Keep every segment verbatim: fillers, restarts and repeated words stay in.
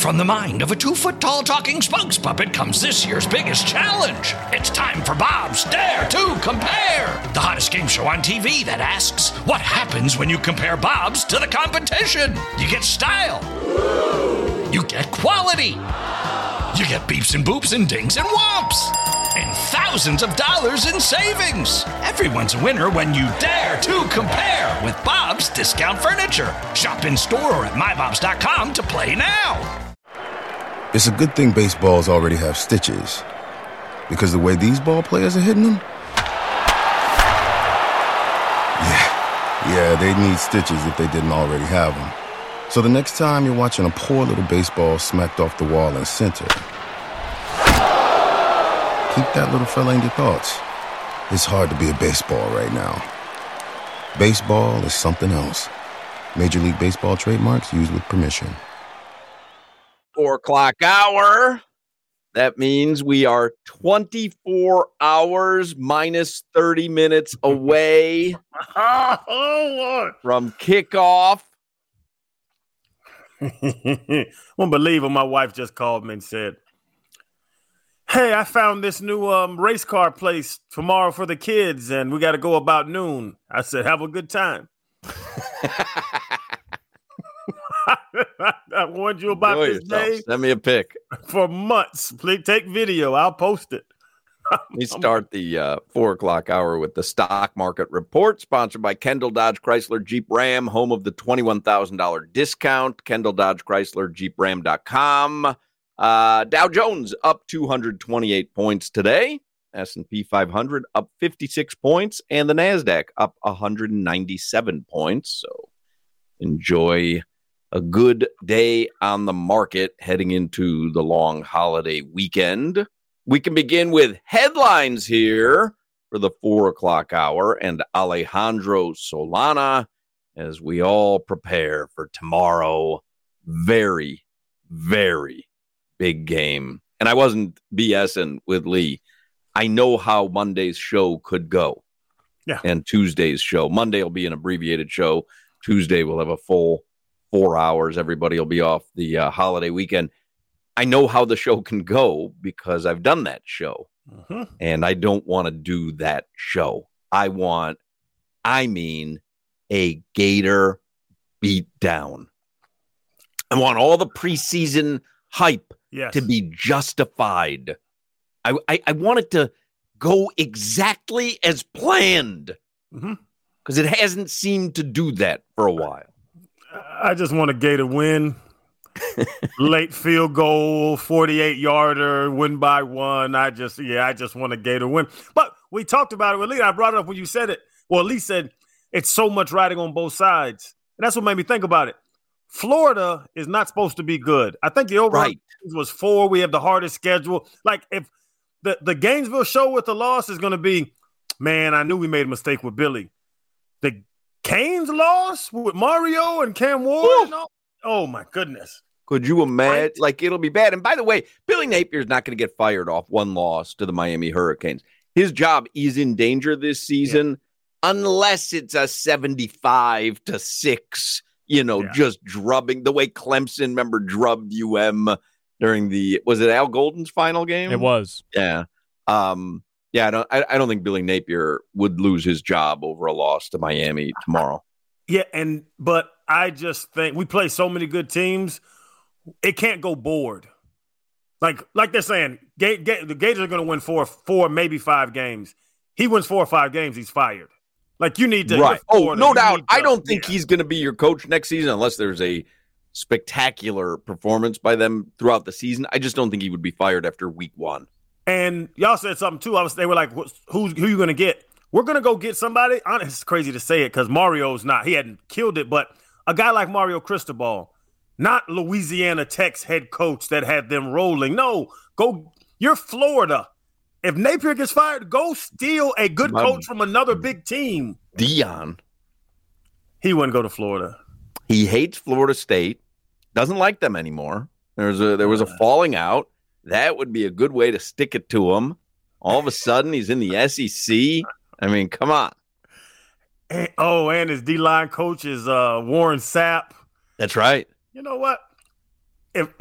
From the mind of a two-foot-tall talking spokes puppet comes this year's biggest challenge. It's time for Bob's Dare to Compare, the hottest game show on T V that asks, what happens when you compare Bobs to the competition? You get style. You get quality. You get beeps and boops and dings and whomps. And thousands of dollars in savings. Everyone's a winner when you dare to compare with Bob's Discount Furniture. Shop in store or at my bobs dot com to play now. It's a good thing baseballs already have stitches, because the way these ball players are hitting them, yeah, yeah, they need stitches if they didn't already have them. So the next time you're watching a poor little baseball smacked off the wall in center, keep that little fella in your thoughts. It's hard to be a baseball right now. Baseball is something else. Major League Baseball trademarks used with permission. Four o'clock hour. That means we are twenty-four hours minus thirty minutes away oh, from kickoff. Won't believe what my wife just called me and said, hey, I found this new um, race car place tomorrow for the kids, and we got to go about noon. I said, have a good time. I warned you about Enjoy this yourself. day. Send me a pic. For months. Please take video. I'll post it. We start the uh, four o'clock hour with the stock market report, sponsored by Kendall Dodge Chrysler Jeep Ram, home of the twenty-one thousand dollars discount. Kendall Dodge Chrysler Jeep Ram dot com. Uh, Dow Jones up two hundred twenty-eight points today. S and P five hundred up fifty-six points, and the NASDAQ up one hundred ninety-seven points. So enjoy a good day on the market heading into the long holiday weekend. We can begin with headlines here for the four o'clock hour and Alejandro Solana as we all prepare for tomorrow. Very, very big game. And I wasn't BSing with Lee. I know how Monday's show could go. Yeah. And Tuesday's show. Monday will be an abbreviated show. Tuesday we'll have a full four hours. Everybody will be off the uh, holiday weekend. I know how the show can go because I've done that show. Mm-hmm. And I don't want to do that show. I want, I mean, a Gator beatdown. I want all the preseason hype yes. to be justified. I, I, I want it to go exactly as planned because mm-hmm. it hasn't seemed to do that for a while. I just want a Gator win. Late field goal, forty-eight yarder, win by one. I just, yeah, I just want a Gator win. But we talked about it with Lee. I brought it up when you said it. Well, Lee said it's so much riding on both sides. And that's what made me think about it. Florida is not supposed to be good. I think the overall right. was four. We have the hardest schedule. Like if the, the Gainesville show with the loss is going to be, man, I knew we made a mistake with Billy. The Canes loss with Mario and Cam Ward. And all, oh, my goodness. Could you imagine? Right. Like, it'll be bad. And by the way, Billy Napier's not going to get fired off one loss to the Miami Hurricanes. His job is in danger this season, yeah. unless it's a seventy-five to six, you know, yeah. just drubbing the way Clemson, remember, drubbed U M during the, was it Al Golden's final game? It was. Yeah. Um, yeah, I don't, I, I don't think Billy Napier would lose his job over a loss to Miami tomorrow. Yeah, and but I just think we play so many good teams. It can't go bored. Like like they're saying, Ga- Ga- the Gators are going to win four, four, maybe five games. He wins four or five games, he's fired. Like you need to. Right. Oh, no doubt. To, I don't think yeah. he's going to be your coach next season unless there's a spectacular performance by them throughout the season. I just don't think he would be fired after week one. And y'all said something too. I was. They were like, "Who's who? You going to get?" We're going to go get somebody. It's crazy to say it because Mario's not. He hadn't killed it, but a guy like Mario Cristobal. Not Louisiana Tech's head coach that had them rolling. No, go. You're Florida. If Napier gets fired, go steal a good My, coach from another big team. Dion. He wouldn't go to Florida. He hates Florida State. Doesn't like them anymore. There's a there was a falling out. That would be a good way to stick it to him. All of a sudden, he's in the S E C. I mean, come on. And, oh, and his D-line coach is uh, Warren Sapp. That's right. You know what? If if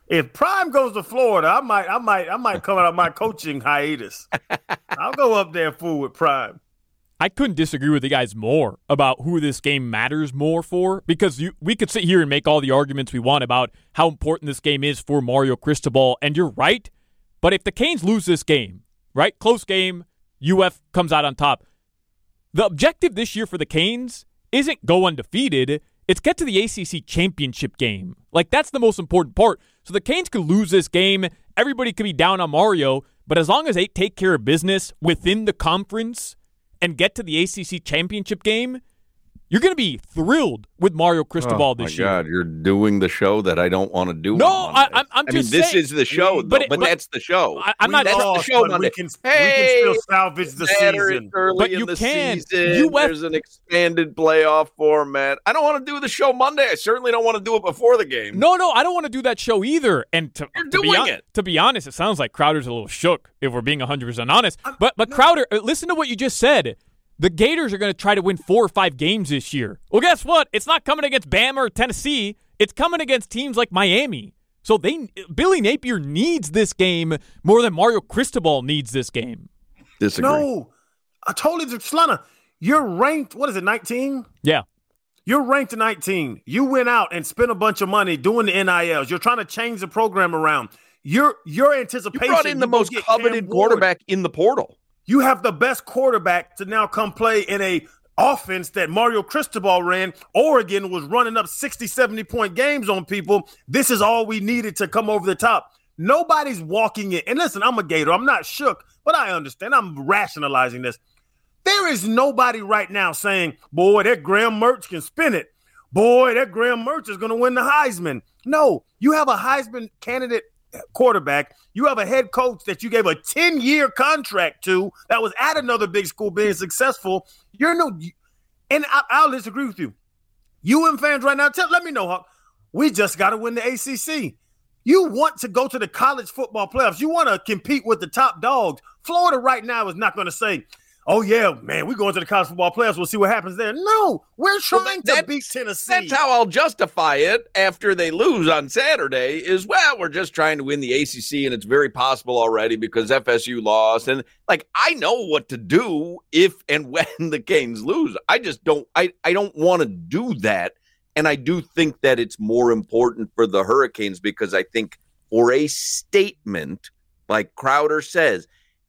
If Prime goes to Florida, I might, I might, I might come out of my coaching hiatus. I'll go up there full with Prime. I couldn't disagree with you guys more about who this game matters more for, because you, we could sit here and make all the arguments we want about how important this game is for Mario Cristobal, and you're right. But if the Canes lose this game, right, close game, U F comes out on top. The objective this year for the Canes isn't go undefeated. It's get to the A C C championship game. Like, that's the most important part. So the Canes could lose this game. Everybody could be down on Mario. But as long as they take care of business within the conference and get to the A C C championship game, you're going to be thrilled with Mario Cristobal oh, this year. Oh, my God. You're doing the show that I don't want to do. No, I, I'm, I'm I just mean, saying. this is the show, but, though, it, but, but that's the show. I, I'm not. That's lost, the show but Monday. We can, hey, we can still salvage the season. Early but in you the can. Season. U F There's an expanded playoff format. I don't want to do the show Monday. I certainly don't want to do it before the game. No, no, I don't want to do that show either. And to, You're to doing be on, it. To be honest, it sounds like Crowder's a little shook, if we're being one hundred percent honest. But, but no. Crowder, listen to what you just said. The Gators are going to try to win four or five games this year. Well, guess what? It's not coming against Bama or Tennessee. It's coming against teams like Miami. So they, Billy Napier needs this game more than Mario Cristobal needs this game. Disagree. No, I totally disagree. Solana, you're ranked, what is it, nineteen? Yeah. You're ranked nineteen. You went out and spent a bunch of money doing the N I Ls. You're trying to change the program around. Your, your anticipation. You brought in the most coveted quarterback in the portal. You have the best quarterback to now come play in a offense that Mario Cristobal ran. Oregon was running up sixty, seventy point games on people. This is all we needed to come over the top. Nobody's walking in. And listen, I'm a Gator. I'm not shook, but I understand. I'm rationalizing this. There is nobody right now saying, boy, that Graham Mertz can spin it. Boy, that Graham Mertz is going to win the Heisman. No, you have a Heisman candidate quarterback. You have a head coach that you gave a ten-year contract to that was at another big school being successful. You're no, and I, I'll disagree with you. U M fans right now, tell, let me know, Hawk. We just got to win the A C C. You want to go to the college football playoffs. You want to compete with the top dogs. Florida right now is not going to say, oh, yeah, man, we're going to the college football playoffs. We'll see what happens there. No, we're trying well, to beat Tennessee. That's how I'll justify it after they lose on Saturday is, well, we're just trying to win the A C C, and it's very possible already because F S U lost. And, like, I know what to do if and when the Canes lose. I just don't I, – I don't want to do that. And I do think that it's more important for the Hurricanes because I think for a statement, like Crowder says,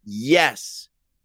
yes,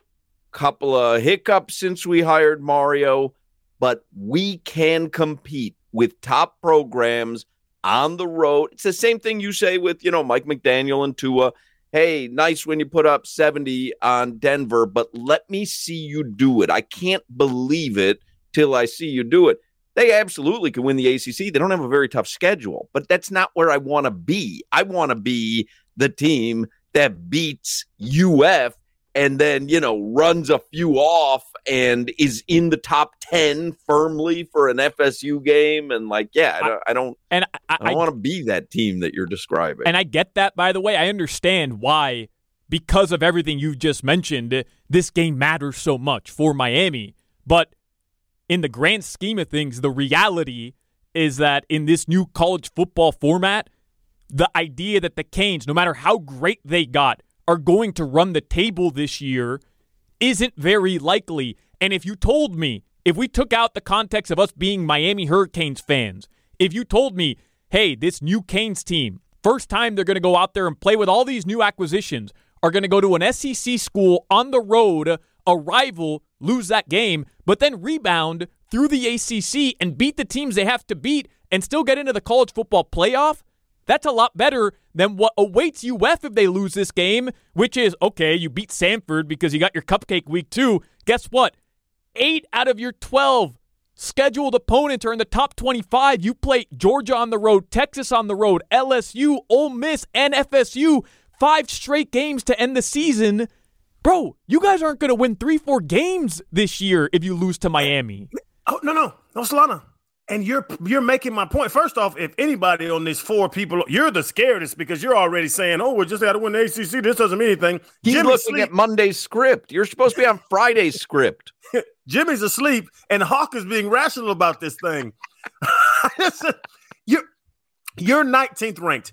couple of hiccups since we hired Mario, but we can compete with top programs on the road. It's the same thing you say with, you know, Mike McDaniel and Tua. Hey, nice when you put up seventy on Denver, but let me see you do it. I can't believe it till I see you do it. They absolutely can win the A C C. They don't have a very tough schedule, but that's not where I want to be. I want to be the team that beats U F and then, you know, runs a few off and is in the top ten firmly for an F S U game. And, like, yeah, I don't, I don't, and I, I don't want to be that team that you're describing. And I get that, by the way. I understand why, because of everything you just mentioned, this game matters so much for Miami. But in the grand scheme of things, the reality is that in this new college football format, the idea that the Canes, no matter how great they got, are going to run the table this year isn't very likely. And if you told me, if we took out the context of us being Miami Hurricanes fans, if you told me, hey, this new Canes team, first time they're going to go out there and play with all these new acquisitions, are going to go to an S E C school on the road, a rival, lose that game, but then rebound through the A C C and beat the teams they have to beat and still get into the college football playoff, that's a lot better than what awaits U F if they lose this game, which is, okay, you beat Samford because you got your cupcake week two. Guess what? Eight out of your twelve scheduled opponents are in the top twenty-five. You play Georgia on the road, Texas on the road, L S U, Ole Miss, and F S U. Five straight games to end the season. Bro, you guys aren't going to win three, four games this year if you lose to Miami. Oh, no, no. No, Solana. And you're you're making my point. First off, if anybody on these four people, you're the scaredest because you're already saying, oh, we just got to win the A C C. This doesn't mean anything. He's Jimmy's looking asleep. at Monday's script. You're supposed to be on Friday's script. Jimmy's asleep, and Hawk is being rational about this thing. you're, you're nineteenth ranked.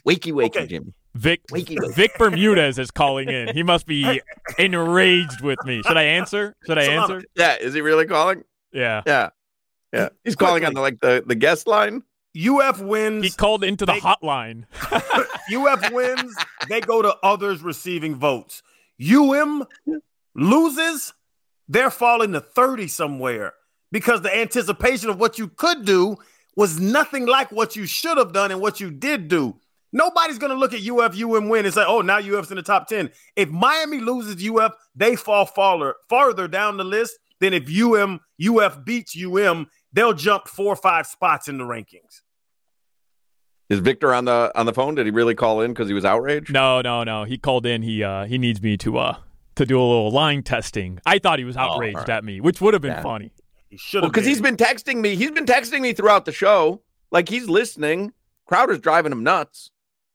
Wakey, wakey, Okay. Jimmy. Vic Wakey, wakey. Vic Bermudez is calling in. He must be enraged with me. Should I answer? Should I Solana. answer? Yeah, is he really calling? Yeah. Yeah. Yeah. He's calling on the like the, the guest line. U F wins. He called into the They- hotline. U F wins. They go to others receiving votes. U M loses. They're falling to thirty somewhere because the anticipation of what you could do was nothing like what you should have done and what you did do. Nobody's going to look at U F, U M win and say, oh, now U F's in the top ten. If Miami loses U F, they fall farther, farther down the list than if U M, U F beats U M, they'll jump four or five spots in the rankings. Is Victor on the on the phone? Did he really call in because he was outraged? No, no, no. He called in. He uh he needs me to uh to do a little line testing. I thought he was outraged Oh, right. at me, which would have been Yeah. funny. He should Well, have because he's been texting me. He's been texting me throughout the show. Like he's listening. Crowder's driving him nuts.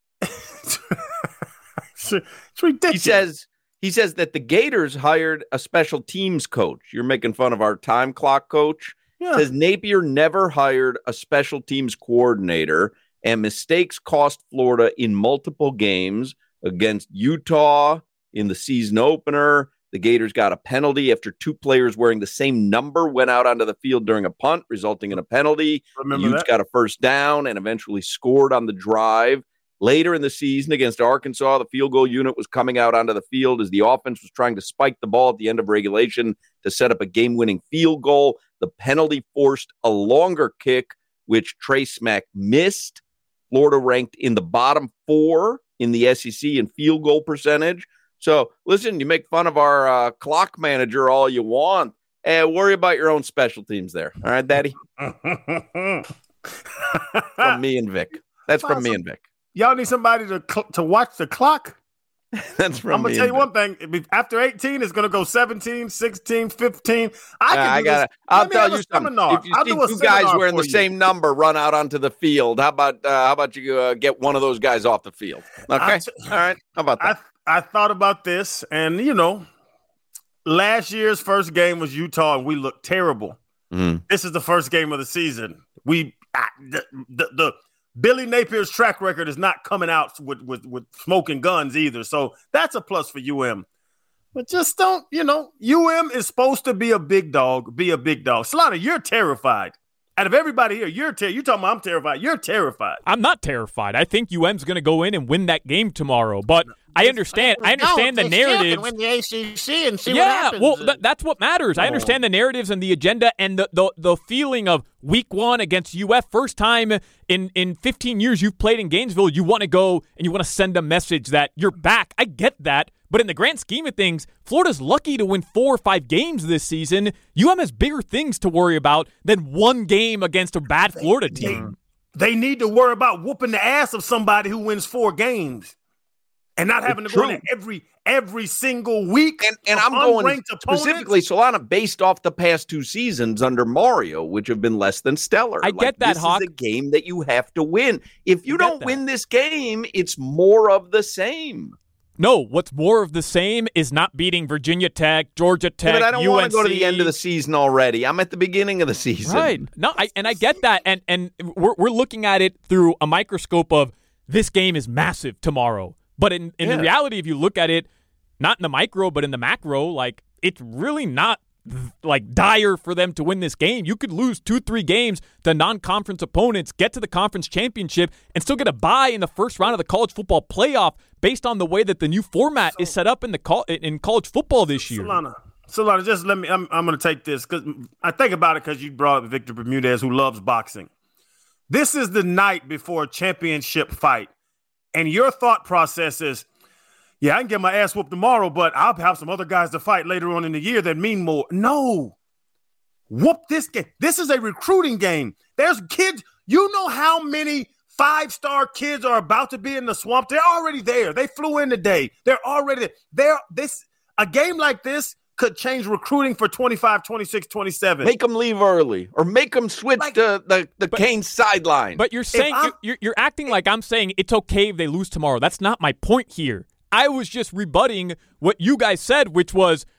It's ridiculous. He says he says that the Gators hired a special teams coach. You're making fun of our time clock coach. Yeah. Says Napier never hired a special teams coordinator, and mistakes cost Florida in multiple games against Utah in the season opener. The Gators got a penalty after two players wearing the same number went out onto the field during a punt, resulting in a penalty. Remember The Utes that? got a first down and eventually scored on the drive. Later in the season against Arkansas, the field goal unit was coming out onto the field as the offense was trying to spike the ball at the end of regulation to set up a game-winning field goal. The penalty forced a longer kick, which Trey Smack missed. Florida ranked in the bottom four in the S E C in field goal percentage. So, listen, you make fun of our uh, clock manager all you want. Hey, worry about your own special teams there. All right, Daddy? From me and Vic. That's from me and Vic. Y'all need somebody to cl- to watch the clock. That's from I'm me gonna tell and you Vic. one thing. If- After eighteen, it's gonna go seventeen, sixteen, fifteen. I can Uh, I do got this. it. I'll Let me tell have you a something. seminar. If you I'll see do a two guys seminar wearing for the you. same number run out onto the field, how about uh, how about you uh, get one of those guys off the field? Okay, I t- all right. How about I that? I thought about this, and you know, last year's first game was Utah, and we looked terrible. Mhm. This is the first game of the season. We ah, the, the, the Billy Napier's track record is not coming out with, with with smoking guns either, so that's a plus for U M. But just don't, you know, U M is supposed to be a big dog, be a big dog. Solana, you're terrified. Out of everybody here, you're ter- you talking about I'm terrified. You're terrified. I'm not terrified. I think U M's going to go in and win that game tomorrow. But I understand. I understand the narrative. Win the A C C and see what Yeah, happens. well, th- that's what matters. I understand the narratives and the agenda and the, the the feeling of week one against U F. First time in, in fifteen years you've played in Gainesville. You want to go and you want to send a message that you're back. I get that. But in the grand scheme of things, Florida's lucky to win four or five games this season. U M has bigger things to worry about than one game against a bad Florida team. They need to worry about whooping the ass of somebody who wins four games and not having It's to go true. in every every single week. And, and of I'm going unranked opponents. specifically, Solana, based off the past two seasons under Mario, which have been less than stellar. I get that, this Hawk. is a game that you have to win. If you I get don't that. win this game, it's more of the same. No, what's more of the same is not beating Virginia Tech, Georgia Tech, Yeah, but I don't U N C. want to go to the end of the season already. I'm at the beginning of the season. Right. No, I, and I get that. And and we're we're looking at it through a microscope of this game is massive tomorrow. But in, in Yeah. the reality, if you look at it, not in the micro, but in the macro, like it's really not like dire for them to win this game. You could lose two, three games to non-conference opponents, get to the conference championship, and still get a bye in the first round of the college football playoff based on the way that the new format is set up in the col- in college football this year. Solana, Solana, just let me. I'm, I'm going to take this because I think about it because you brought up Victor Bermudez, who loves boxing. This is the night before a championship fight, and your thought process is, yeah, I can get my ass whooped tomorrow, but I'll have some other guys to fight later on in the year that mean more. No. Whoop this game. This is a recruiting game. There's kids. You know how many five-star kids are about to be in the swamp? They're already there. They flew in today. They're already there. This a game like this could change recruiting for twenty-five, twenty-six, twenty-seven. Make them leave early or make them switch Like- to the, the But- Canes sideline. But you're saying I'm- you're, you're you're acting like I'm saying it's okay if they lose tomorrow. That's not my point here. I was just rebutting what you guys said, which was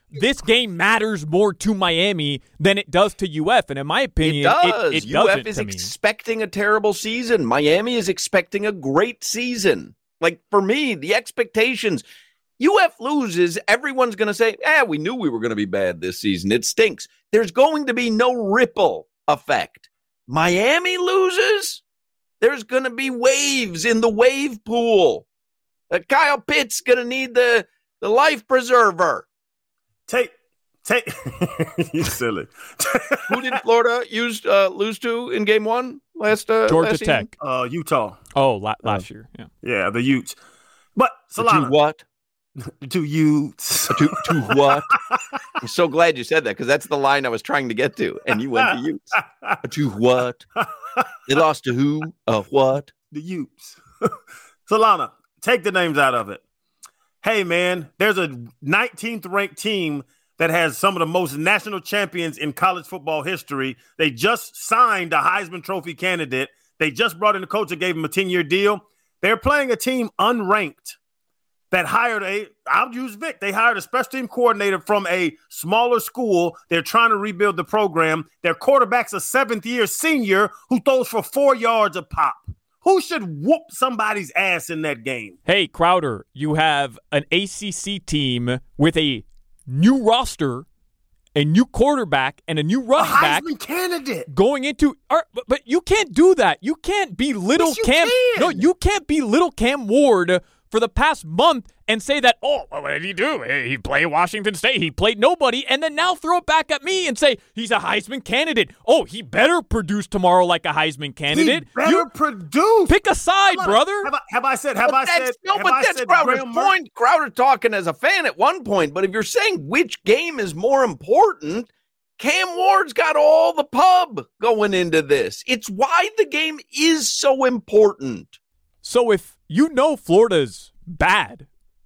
this game matters more to Miami than it does to U F. And in my opinion, it does. It, it U F doesn't is to me. expecting a terrible season. Miami is expecting a great season. Like, for me, the expectations, U F loses, everyone's going to say, eh, we knew we were going to be bad this season. It stinks. There's going to be no ripple effect. Miami loses, there's going to be waves in the wave pool. Uh, Kyle Pitts going to need the, the life preserver. Take, take, you silly. Who did Florida use uh, lose to in game one last uh, Georgia last Tech. Uh, Utah. Oh, la- last year. Yeah. Yeah, the Utes. But To Solana, what? the two Utes. To, to what? I'm so glad you said that because that's the line I was trying to get to, and you went to Utes. To what? They lost to who? Uh, what? The Utes. Solana, take the names out of it. Hey, man, there's a nineteenth ranked team that has some of the most national champions in college football history. They just signed a Heisman Trophy candidate. They just brought in a coach that gave him a ten-year deal. They're playing a team unranked that hired a, I'll use Vic, they hired a special team coordinator from a smaller school. They're trying to rebuild the program. Their quarterback's a seventh-year senior who throws for four yards a pop. Who should whoop somebody's ass in that game? Hey, Crowder, you have an A C C team with a new roster, a new quarterback, and a new running a Heisman back candidate going into. Are, but, but you can't do that. You can't be little Yes, you Cam. can. No, you can't be little Cam Ward for the past month and say that, oh, well, what did he do? He played Washington State. He played nobody. And then now throw it back at me and say he's a Heisman candidate. Oh, he better produce tomorrow like a Heisman candidate. He better you produce. pick a side, Come on. brother. Have I, have I said? Have But I that's, said? no, have but I that's said Crowder's Graham Mertz? point. Crowder talking as a fan at one point, but if you're saying which game is more important, Cam Ward's got all the pub going into this. It's why the game is so important. So if you know Florida's bad,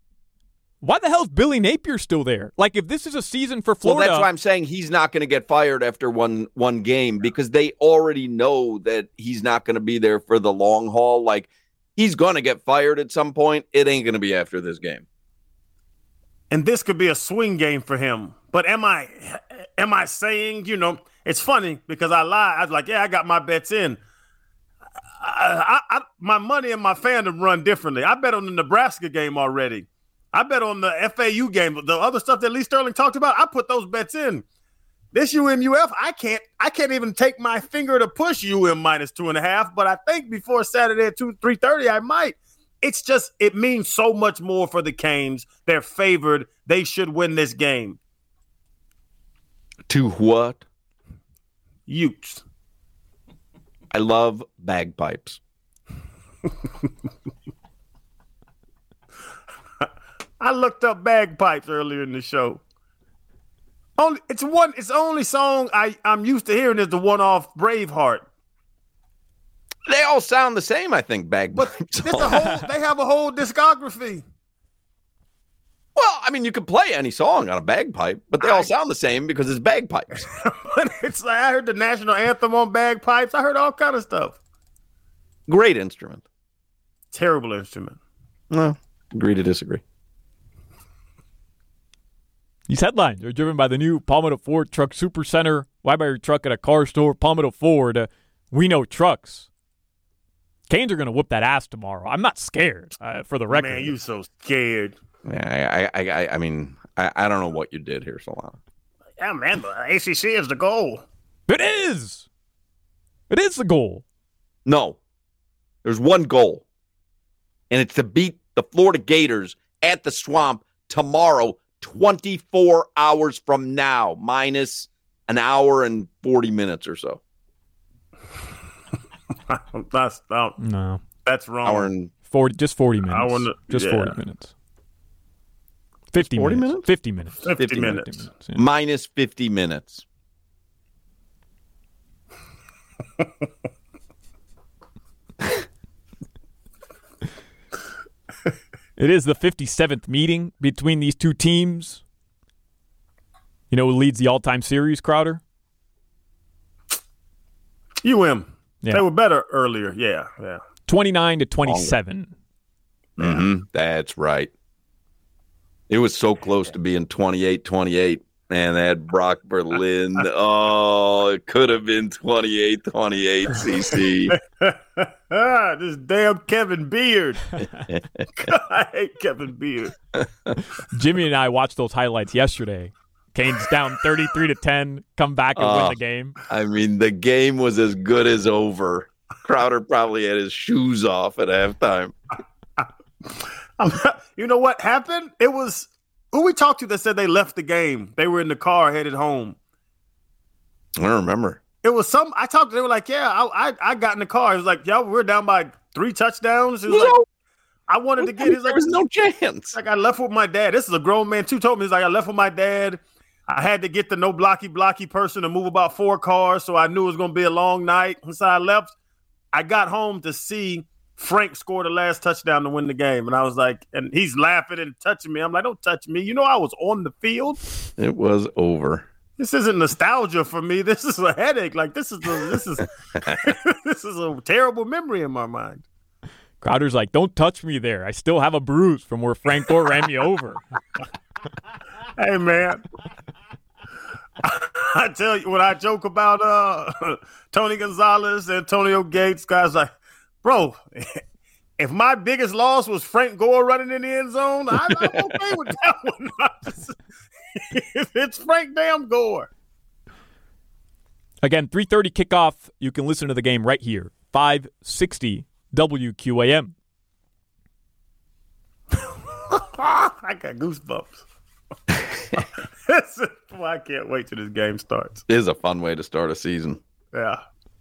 why the hell is Billy Napier still there? Like, if this is a season for Florida. Well, that's why I'm saying he's not going to get fired after one one game because they already know that he's not going to be there for the long haul. Like, he's going to get fired at some point. It ain't going to be after this game. And this could be a swing game for him. But am I am I saying, you know, it's funny because I lied. I was like, yeah, I got my bets in. I, I, I, my money and my fandom run differently. I bet on the Nebraska game already. I bet on the F A U game. The other stuff that Lee Sterling talked about, I put those bets in. This U M U F, I can't I can't even take my finger to push U M minus two and a half, but I think before Saturday at two, three thirty, I might. It's just, it means so much more for the Canes. They're favored. They should win this game. To what? Utes. I love bagpipes. I looked up bagpipes earlier in the show. Only it's one. It's the only song I, I'm used to hearing is the one off Braveheart. They all sound the same, I think, But bagpipes. there's a whole. They have a whole discography. Well, I mean, you could play any song on a bagpipe, but they all sound the same because it's bagpipes. But it's like I heard the national anthem on bagpipes. I heard all kind of stuff. Great instrument. Terrible instrument. No, agree to disagree. These headlines are driven by the new Palmetto Ford Truck Super Center. Why buy your truck at a car store? Palmetto Ford. Uh, we know trucks. Canes are going to whoop that ass tomorrow. I'm not scared, uh, for the record. Man, you so scared. Yeah, I, I, I, I mean, I, I don't know what you did here, Solana. Yeah, man, the A C C is the goal. It is. It is the goal. No, there's one goal, and it's to beat the Florida Gators at the Swamp tomorrow, twenty-four hours from now, minus an hour and forty minutes or so. that's that, No. that's wrong. Hour and forty, just forty minutes. I wanna- just yeah. forty minutes. fifty forty minutes. minutes? fifty minutes. fifty, fifty minutes. fifty minutes, yeah. minus fifty minutes. It is the fifty-seventh meeting between these two teams. You know who leads the all-time series, Crowder? U M. Yeah. They were better earlier. Yeah, yeah. twenty-nine to twenty-seven. Mm-hmm. That's right. It was so close to being twenty-eight twenty-eight. Man, they had Brock Berlin. Oh, it could have been twenty-eight twenty-eight, C C. This damn Kevin Beard. God, I hate Kevin Beard. Jimmy and I watched those highlights yesterday. Canes down thirty-three to ten, come back and uh, win the game. I mean, the game was as good as over. Crowder probably had his shoes off at halftime. You know what happened? It was who we talked to that said they left the game. They were in the car headed home. I don't remember. It was some. I talked to. They were like, "Yeah, I, I, I got in the car." It was like, "Y'all, we're down by three touchdowns." It was no. like, I wanted to get. It There like, was no chance. Like I left with my dad. This is a grown man too. Told me he's like I left with my dad. I had to get the no blocky blocky person to move about four cars, so I knew it was going to be a long night. And so I left. I got home to see Frank score the last touchdown to win the game, and I was like, and he's laughing and touching me. I'm like, don't touch me. You know, I was on the field. It was over. This isn't nostalgia for me. This is a headache. Like this is a, this is this is a terrible memory in my mind. Crowder's like, don't touch me there. I still have a bruise from where Frank Gore ran me over. Hey, man. I tell you, when I joke about uh, Tony Gonzalez, Antonio Gates, guys like, bro, if my biggest loss was Frank Gore running in the end zone, I, I'm okay with that one. Just, if it's Frank damn Gore. Again, three thirty kickoff. You can listen to the game right here. five sixty W Q A M. I got goosebumps. Well, I can't wait till this game starts. It is a fun way to start a season. Yeah.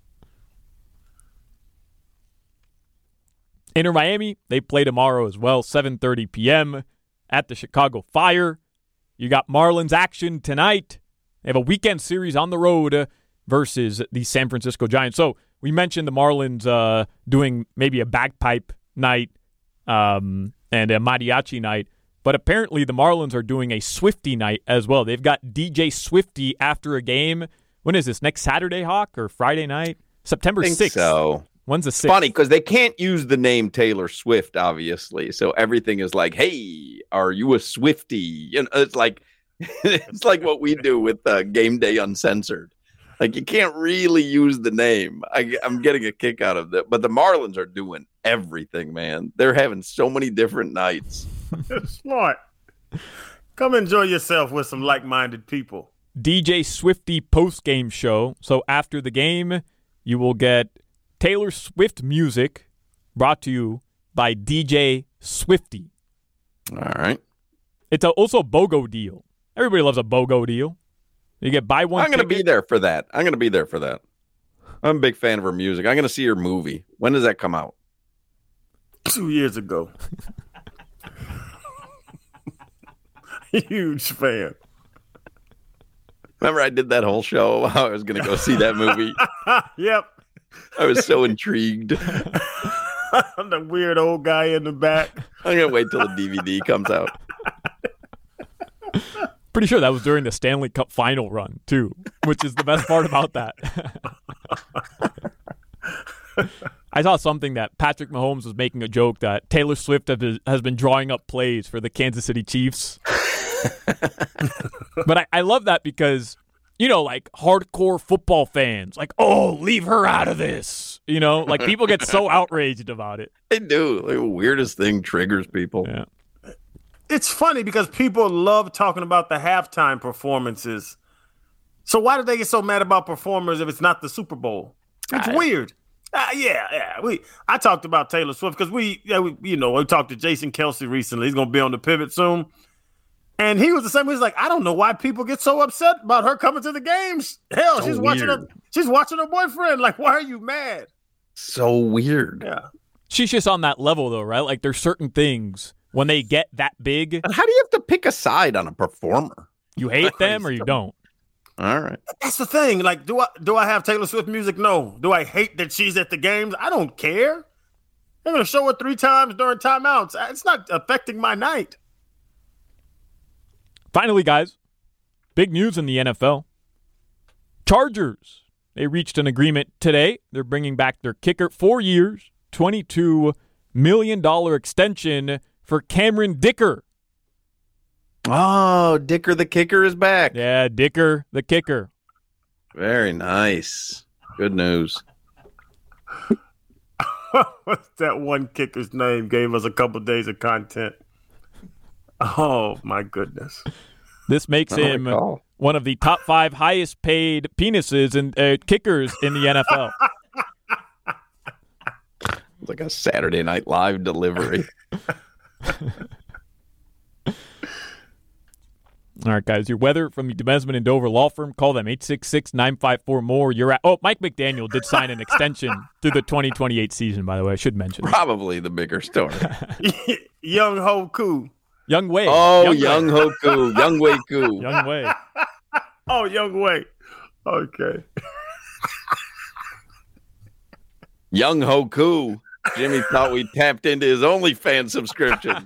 Inter Miami, they play tomorrow as well, seven thirty p.m. at the Chicago Fire. You got Marlins action tonight. They have a weekend series on the road versus the San Francisco Giants. So we mentioned the Marlins uh, doing maybe a bagpipe night um, and a mariachi night. But apparently the Marlins are doing a Swiftie night as well. They've got D J Swiftie after a game. When is this? Next Saturday, Hawk, or Friday night? September sixth. So. When's the sixth? Funny, because they can't use the name Taylor Swift, obviously. So everything is like, hey, are you a Swiftie? You know, it's like it's like what we do with uh, Game Day Uncensored. Like, you can't really use the name. I, I'm getting a kick out of that. But the Marlins are doing everything, man. They're having so many different nights. Smart. Come enjoy yourself with some like-minded people. D J Swiftie post-game show. So after the game, you will get Taylor Swift music brought to you by D J Swiftie. All right. It's a, also a BOGO deal. Everybody loves a BOGO deal. You get buy one. I'm going to ticket. be there for that. I'm going to be there for that. I'm a big fan of her music. I'm going to see her movie. When does that come out? Two years ago. Huge fan. Remember I did that whole show how I was going to go see that movie? Yep. I was so intrigued. I'm the weird old guy in the back. I'm going to wait till the D V D comes out. Pretty sure that was during the Stanley Cup final run, too, which is the best part about that. I saw something that Patrick Mahomes was making a joke that Taylor Swift has been drawing up plays for the Kansas City Chiefs. But I, I love that because, you know, like hardcore football fans, like, oh, leave her out of this. You know, like people get so outraged about it. They do. Like, the weirdest thing triggers people. Yeah. It's funny because people love talking about the halftime performances. So why do they get so mad about performers if it's not the Super Bowl? It's I, weird. Uh, yeah, yeah. We I talked about Taylor Swift because we, yeah, we, you know, we talked to Jason Kelsey recently. He's going to be on the Pivot soon. And he was the same. He was like, I don't know why people get so upset about her coming to the games. Hell, so she's weird. watching her. She's watching her boyfriend. Like, why are you mad? So weird. Yeah. She's just on that level, though, right? Like, there's certain things when they get that big. And how do you have to pick a side on a performer? You hate them or you don't? All right. That's the thing. Like, do I do I have Taylor Swift music? No. Do I hate that she's at the games? I don't care. I'm going to show her three times during timeouts. It's not affecting my night. Finally, guys, big news in the N F L. Chargers, they reached an agreement today. They're bringing back their kicker, four years, twenty-two million dollars extension for Cameron Dicker. Oh, Dicker the kicker is back. Yeah, Dicker the kicker. Very nice. Good news. What's that one kicker's name? Gave us a couple days of content. Oh, my goodness. This makes him recall. one of the top five highest paid penises and uh, kickers in the N F L. It's like a Saturday Night Live delivery. All right, guys, your weather from the Demesman and Dover Law Firm. Call them eight six six, nine five four, more. You're at. Oh, Mike McDaniel did sign an extension through the twenty twenty-eight season, by the way. I should mention. Probably the bigger story. Young Ho Koo. Young Wei. Oh, Young Ho Koo. Young Wei Koo. Young Wei. Oh, Young Wei. Okay. Young Ho Koo. Jimmy thought we tapped into his OnlyFans subscription.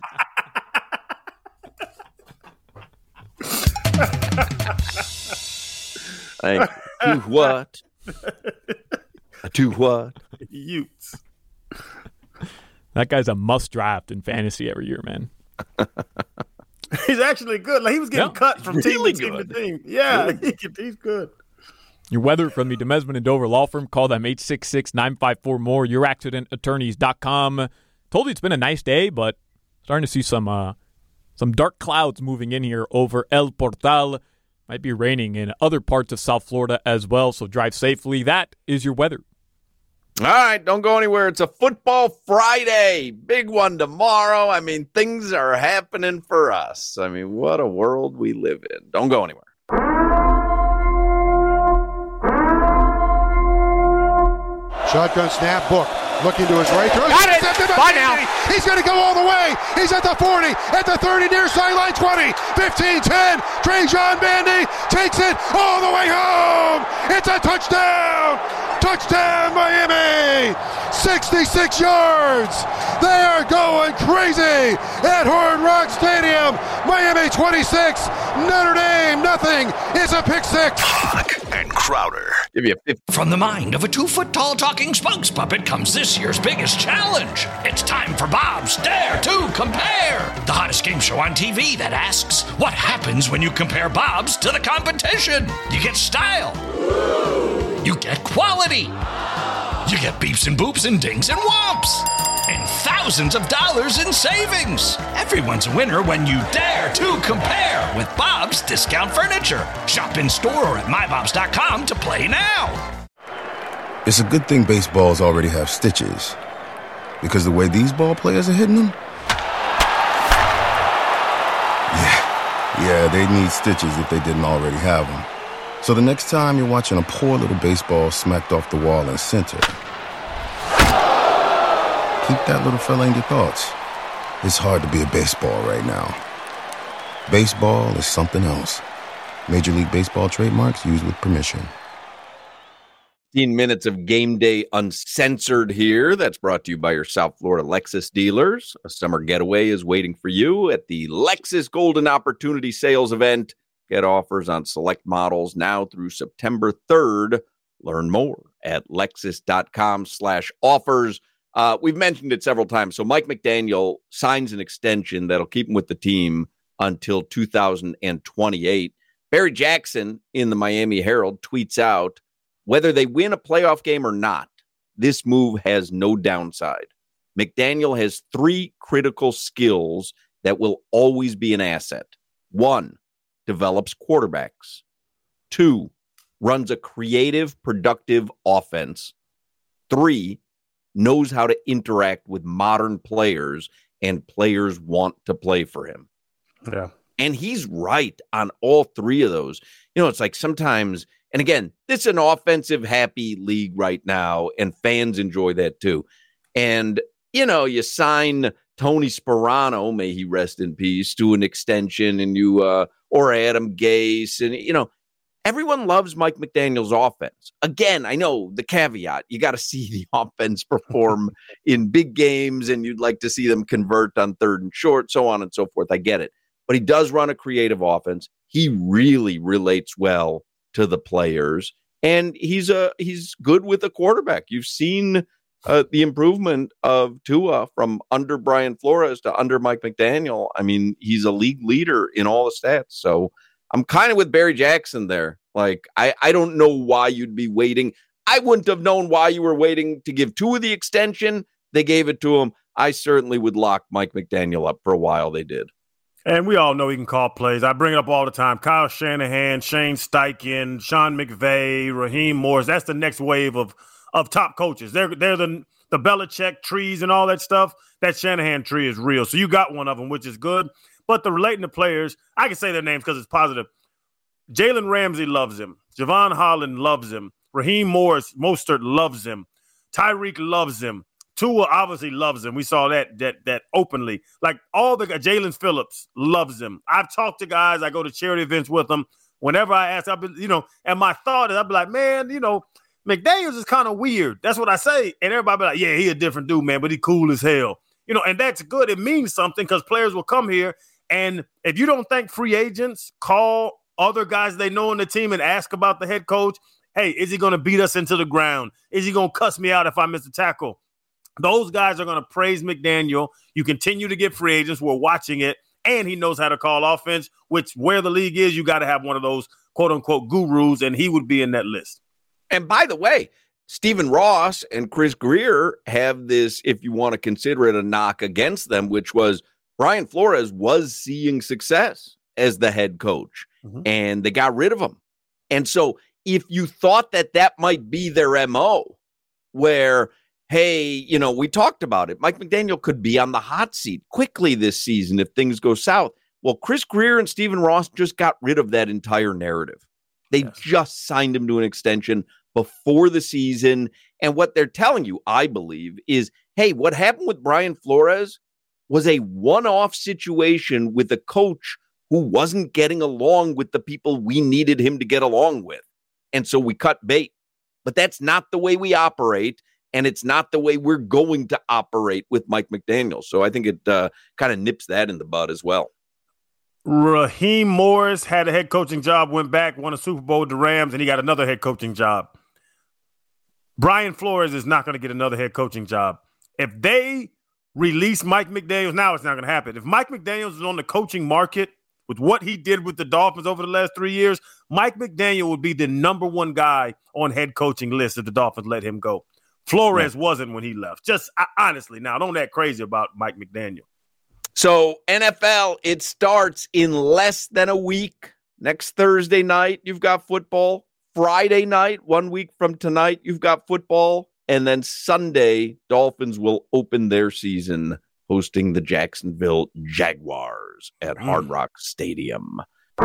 Thank you. To what? To what? Utes. That guy's a must draft in fantasy every year, man. He's actually good. Like he was getting yeah, cut from really team to team to team. Yeah, really he, he's good. Your weather from the Demesman and Dover Law Firm. Call them eight six six, nine five four, more. your accident attorneys dot com. Told you it's been a nice day, but starting to see some uh, some dark clouds moving in here over El Portal. Might be raining in other parts of South Florida as well, so drive safely. That is your weather. All right, don't go anywhere. It's a football Friday. Big one tomorrow. I mean, things are happening for us. I mean, what a world we live in. Don't go anywhere. Shotgun snap, Book. Looking to his right. Got it. Bye now. He's going to go all the way. He's at the forty, at the thirty, near sideline twenty, fifteen, ten. Trajan Bandy takes it all the way home. It's a touchdown. Touchdown, Miami. sixty-six yards. They are going crazy at Hard Rock Stadium. Miami twenty-six, Notre Dame nothing. It's a pick six. Hawk and Crowder. Give you a fifty. From the mind of a two-foot-tall talking spokes puppet comes this year's biggest challenge. It's time for Bob's Dare to Compare, the hottest game show on T V that asks, what happens when you compare Bob's to the competition? You get style. You get quality. You get beeps and boops and dings and whomps. And thousands of dollars in savings. Everyone's a winner when you dare to compare with Bob's Discount Furniture. Shop in store or at my bobs dot com to play now. It's a good thing baseballs already have stitches. Because the way these ball players are hitting them? Yeah, yeah, they need stitches if they didn't already have them. So the next time you're watching a poor little baseball smacked off the wall in center, keep that little fella in your thoughts. It's hard to be a baseball right now. Baseball is something else. Major League Baseball trademarks used with permission. fifteen minutes of game day uncensored here. That's brought to you by your South Florida Lexus dealers. A summer getaway is waiting for you at the Lexus Golden Opportunity Sales Event. Get offers on select models now through September third. Learn more at lexus.com slash offers. Uh, we've mentioned it several times. So Mike McDaniel signs an extension that'll keep him with the team until two thousand twenty-eight. Barry Jackson in the Miami Herald tweets out, whether they win a playoff game or not, this move has no downside. McDaniel has three critical skills that will always be an asset. One, develops quarterbacks. Two, runs a creative, productive offense. Three, knows how to interact with modern players, and players want to play for him. Yeah. And he's right on all three of those. You know, it's like sometimes, and again, this is an offensive happy league right now, and fans enjoy that too. And, you know, you sign Tony Sperano, may he rest in peace, to an extension, and you, uh, or Adam Gase, and, you know, everyone loves Mike McDaniel's offense. Again, I know the caveat, you got to see the offense perform in big games, and you'd like to see them convert on third and short, so on and so forth. I get it. But he does run a creative offense. He really relates well to the players, and he's a he's good with the quarterback. You've seen uh, the improvement of Tua from under Brian Flores to under Mike McDaniel. I mean, he's a league leader in all the stats. So I'm kind of with Barry Jackson there. Like, I, I don't know why you'd be waiting. I wouldn't have known why you were waiting to give Tua the extension. They gave it to him. I certainly would lock Mike McDaniel up for a while. They did. And we all know he can call plays. I bring it up all the time. Kyle Shanahan, Shane Steichen, Sean McVay, Raheem Morris. That's the next wave of of top coaches. They're they're the the Belichick trees and all that stuff. That Shanahan tree is real. So you got one of them, which is good. But the relating to players, I can say their names because it's positive. Jalen Ramsey loves him. Javon Holland loves him. Raheem Morris, Mostert loves him. Tyreek loves him. Tua obviously loves him. We saw that that that openly. Like all the Jalen Phillips loves him. I've talked to guys. I go to charity events with them. Whenever I ask, I'll be, you know, and my thought is, I'll be like, man, you know, McDaniels is kind of weird. That's what I say. And everybody be like, yeah, he a different dude, man, but he cool as hell. You know, and that's good. It means something because players will come here. And if you don't think free agents call other guys they know in the team and ask about the head coach, hey, is he going to beat us into the ground? Is he going to cuss me out if I miss a tackle? Those guys are going to praise McDaniel. You continue to get free agents. We're watching it. And he knows how to call offense, which where the league is, you got to have one of those quote unquote gurus. And he would be in that list. And by the way, Stephen Ross and Chris Greer have this, if you want to consider it a knock against them, which was Brian Flores was seeing success as the head coach mm-hmm. and they got rid of him. And so if you thought that that might be their M O where, hey, you know, we talked about it. Mike McDaniel could be on the hot seat quickly this season if things go south. Well, Chris Greer and Stephen Ross just got rid of that entire narrative. They yes. just signed him to an extension before the season. And what they're telling you, I believe, is, hey, what happened with Brian Flores was a one-off situation with a coach who wasn't getting along with the people we needed him to get along with. And so we cut bait. But that's not the way we operate. And it's not the way we're going to operate with Mike McDaniel. So I think it uh, kind of nips that in the bud as well. Raheem Morris had a head coaching job, went back, won a Super Bowl with the Rams, and he got another head coaching job. Brian Flores is not going to get another head coaching job. If they release Mike McDaniels, now it's not going to happen. If Mike McDaniels is on the coaching market with what he did with the Dolphins over the last three years, Mike McDaniel would be the number one guy on head coaching list if the Dolphins let him go. Flores yeah. wasn't when he left. Just uh, honestly, now don't act crazy about Mike McDaniel. So N F L, it starts in less than a week. Next Thursday night, you've got football. Friday night, one week from tonight, you've got football. And then Sunday, Dolphins will open their season hosting the Jacksonville Jaguars at mm. Hard Rock Stadium.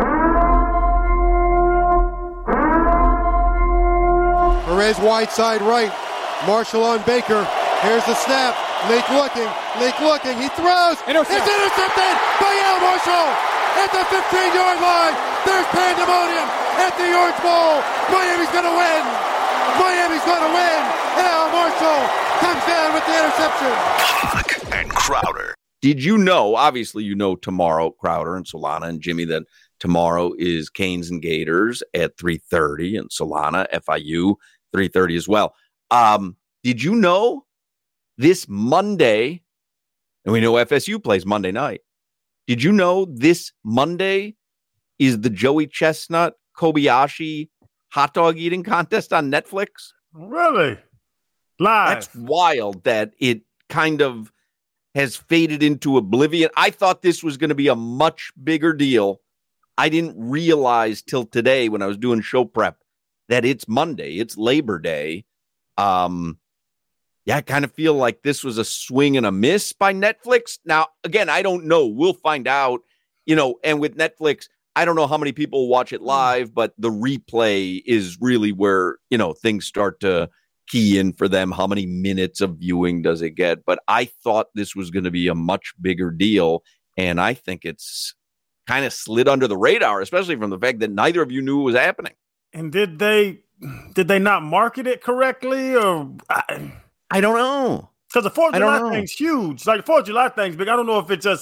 Perez wide side right. Marshall on Baker. Here's the snap. Lake looking. Lake looking. He throws. Intercept. It's intercepted by Al Marshall at the fifteen-yard line. There's pandemonium at the Orange Bowl. Miami's going to win. Miami's going to win. Al Marshall comes down with the interception. Hawk and Crowder. Did you know, obviously you know tomorrow, Crowder and Solana and Jimmy, that tomorrow is Canes and Gators at three thirty and Solana, F I U, three thirty as well. Um, did you know this Monday, and we know F S U plays Monday night. Did you know this Monday is the Joey Chestnut Kobayashi hot dog eating contest on Netflix? Really? Live. That's wild that it kind of has faded into oblivion. I thought this was going to be a much bigger deal. I didn't realize till today when I was doing show prep that it's Monday. It's Labor Day. Um, yeah, I kind of feel like this was a swing and a miss by Netflix. Now, again, I don't know. We'll find out, you know, and with Netflix, I don't know how many people watch it live, but the replay is really where, you know, things start to key in for them. How many minutes of viewing does it get? But I thought this was going to be a much bigger deal. And I think it's kind of slid under the radar, especially from the fact that neither of you knew it was happening. And did they did they not market it correctly? Or I, I don't know. Because the fourth of July thing's huge. Like the fourth of July thing's big. I don't know if it just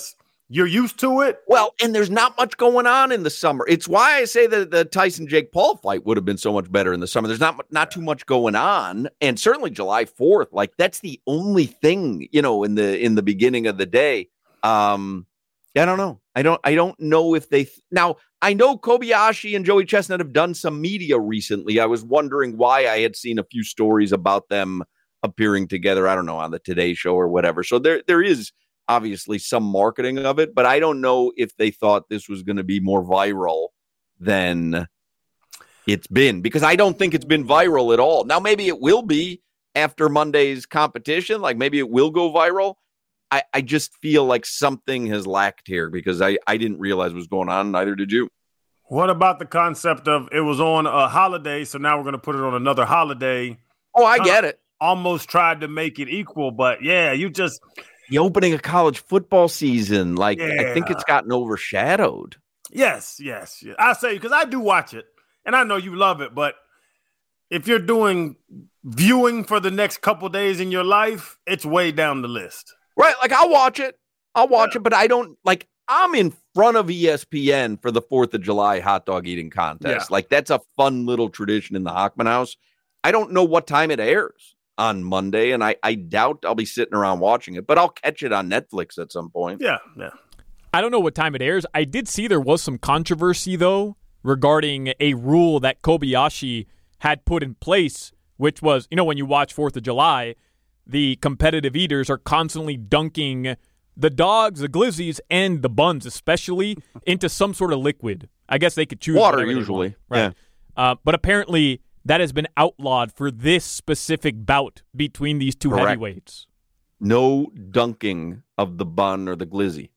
You're used to it. Well, and there's not much going on in the summer. It's why I say that the Tyson Jake Paul fight would have been so much better in the summer. There's not not too much going on, and certainly July fourth, like that's the only thing, you know, in the in the beginning of the day. Um, I don't know. I don't. I don't know if they th- now. I know Kobayashi and Joey Chestnut have done some media recently. I was wondering why I had seen a few stories about them appearing together. I don't know, on the Today Show or whatever. So there there is obviously some marketing of it, but I don't know if they thought this was going to be more viral than it's been, because I don't think it's been viral at all. Now, maybe it will be after Monday's competition. Like maybe it will go viral. I, I just feel like something has lacked here because I, I didn't realize what was going on. Neither did you. What about the concept of it was on a holiday, so now we're going to put it on another holiday? Oh, I get it. Almost tried to make it equal, but yeah, you just... The opening of college football season, like yeah. I think it's gotten overshadowed. Yes, yes, yes. I say, because I do watch it, and I know you love it, but if you're doing viewing for the next couple days in your life, it's way down the list. Right, like I'll watch it. I'll watch yeah. it, but I don't, like, I'm in front of E S P N for the fourth of July hot dog eating contest. Yeah. Like, that's a fun little tradition in the Hochman house. I don't know what time it airs on Monday, and I, I doubt I'll be sitting around watching it, but I'll catch it on Netflix at some point. Yeah, yeah. I don't know what time it airs. I did see there was some controversy, though, regarding a rule that Kobayashi had put in place, which was, you know, when you watch fourth of July, the competitive eaters are constantly dunking the dogs, the glizzies, and the buns especially into some sort of liquid. I guess they could choose water usually, right? Yeah. Uh, but apparently that has been outlawed for this specific bout between these two Correct. heavyweights. No dunking of the bun or the glizzy.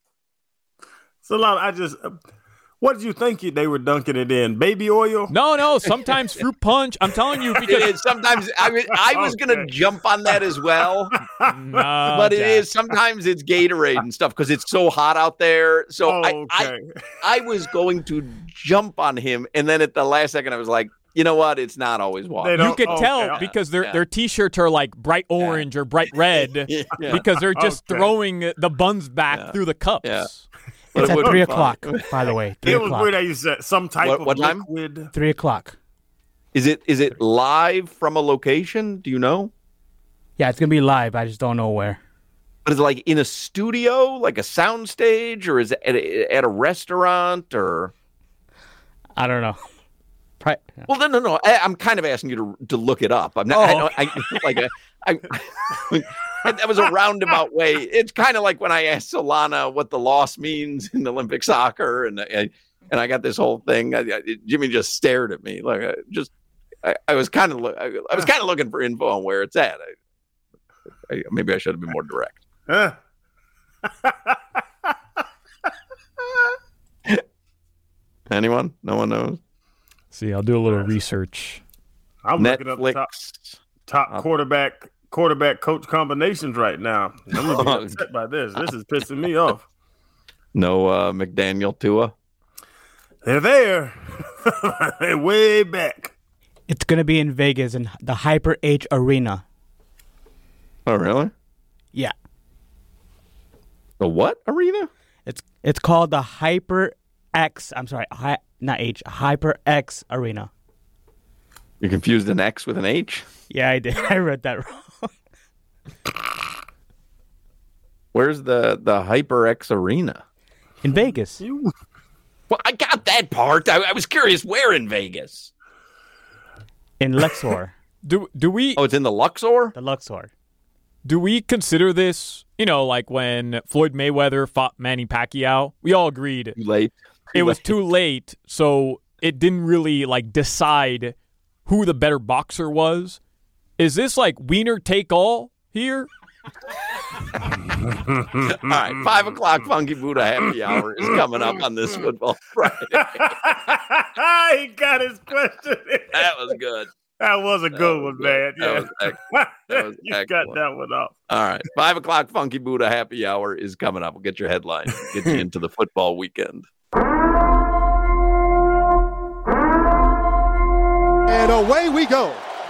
So, I just, uh, what did you think they were dunking it in? Baby oil? No, no. Sometimes fruit punch. I'm telling you, because it is sometimes I was, I was Okay. going to jump on that as well, no, but it Jack. is sometimes it's Gatorade and stuff because it's so hot out there. So Oh, I, okay. I I was going to jump on him, and then at the last second I was like, you know what? It's not always water. They don't- You can okay. tell because their Yeah. their T-shirts are like bright orange or bright red Yeah. because they're just Okay. throwing the buns back Yeah. through the cups. Yeah. It's But it at would be three fun. o'clock, by the way. Three It was o'clock. weird that you said some type What- of what time? liquid. Three o'clock. Is it is it live from a location? Do you know? Yeah, it's gonna be live. I just don't know where. But is it like in a studio, like a sound stage, or is it at a, at a restaurant? Or I don't know. Pri- well, no, no, no. I, I'm kind of asking you to to look it up. I'm not. Oh. I, don't- I, like a, I, that was a roundabout way. It's kind of like when I asked Solana what the loss means in Olympic soccer, and I, and I got this whole thing. I, I, Jimmy just stared at me like I just. I, I was kind of lo- I, I was kind of looking for info on where it's at. I, I, maybe I should have been more direct. Huh. Anyone? No one knows. See, I'll do a little research. I'm looking up the top, Netflix. top quarterback quarterback coach combinations right now. I'm gonna be Oh, upset by this. This is pissing me off. No uh, McDaniel Tua. They're there. They're way back. It's gonna be in Vegas in the Hyper H Arena. Oh, really? Yeah, The what arena? it's it's called the Hyper X. I'm sorry, hi, not H. Hyper X Arena. You confused an X with an H? Yeah, I did. I read that wrong. Where's the, the HyperX Arena? In Vegas. Well, I got that part. I, I was curious where in Vegas. In Luxor. Do do we Oh, it's in the Luxor? The Luxor. do we consider this, you know, like when Floyd Mayweather fought Manny Pacquiao? We all agreed Too late. Too it was late. too late, so it didn't really like decide who the better boxer was. Is this like winner take all here? All right, five o'clock Funky Buddha happy hour is coming up on this football Friday. He got his question in. That was good. That was a good was one, good. man. That Yeah. was excellent. That was you got excellent. that one off. All right, five o'clock Funky Buddha happy hour is coming up. We'll get your headline, get you into the football weekend. And away we go.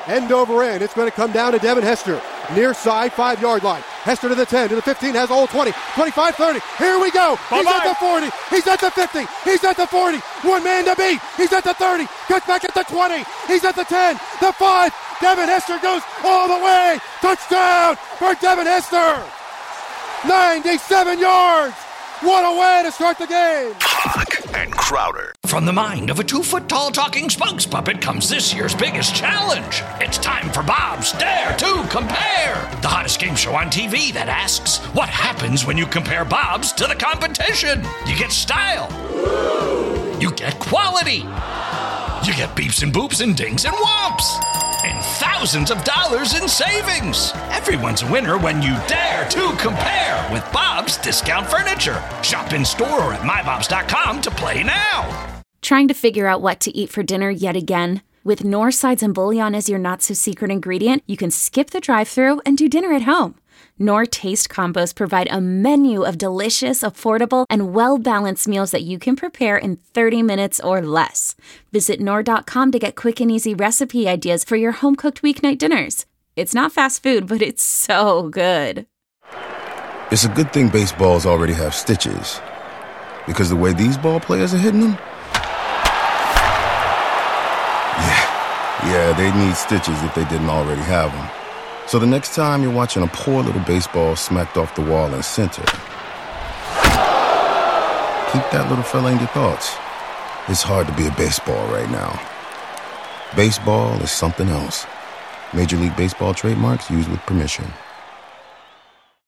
End over end. It's going to come down to Devin Hester. Near side, five-yard line. Hester to the ten, to the fifteen, has a whole twenty, twenty-five, thirty. Here we go. Bye-bye. He's at the forty. He's at the fifty. He's at the forty. One man to beat. He's at the thirty. Cuts back at the twenty. He's at the ten. The five. Devin Hester goes all the way. Touchdown for Devin Hester. ninety-seven yards. What a way to start the game. Hawk and Crowder. From the mind of a two-foot-tall talking spokes puppet comes this year's biggest challenge. It's time for Bob's Dare to Compare, the hottest game show on T V that asks, what happens when you compare Bob's to the competition? You get style. You get quality. You get beeps and boops and dings and whomps. And thousands of dollars in savings. Everyone's a winner when you dare to compare with Bob's Discount Furniture. Shop in store or at my bobs dot com to play now. Trying to figure out what to eat for dinner yet again? With Knorr sides and bouillon as your not-so-secret ingredient, you can skip the drive-thru and do dinner at home. Knorr Taste Combos provide a menu of delicious, affordable, and well-balanced meals that you can prepare in thirty minutes or less. Visit Knorr dot com to get quick and easy recipe ideas for your home-cooked weeknight dinners. It's not fast food, but it's so good. It's a good thing baseballs already have stitches. Because the way these ball players are hitting them? Yeah, yeah, they need stitches if they didn't already have them. So the next time you're watching a poor little baseball smacked off the wall in center, keep that little fella in your thoughts. It's hard to be a baseball right now. Baseball is something else. Major League Baseball trademarks used with permission.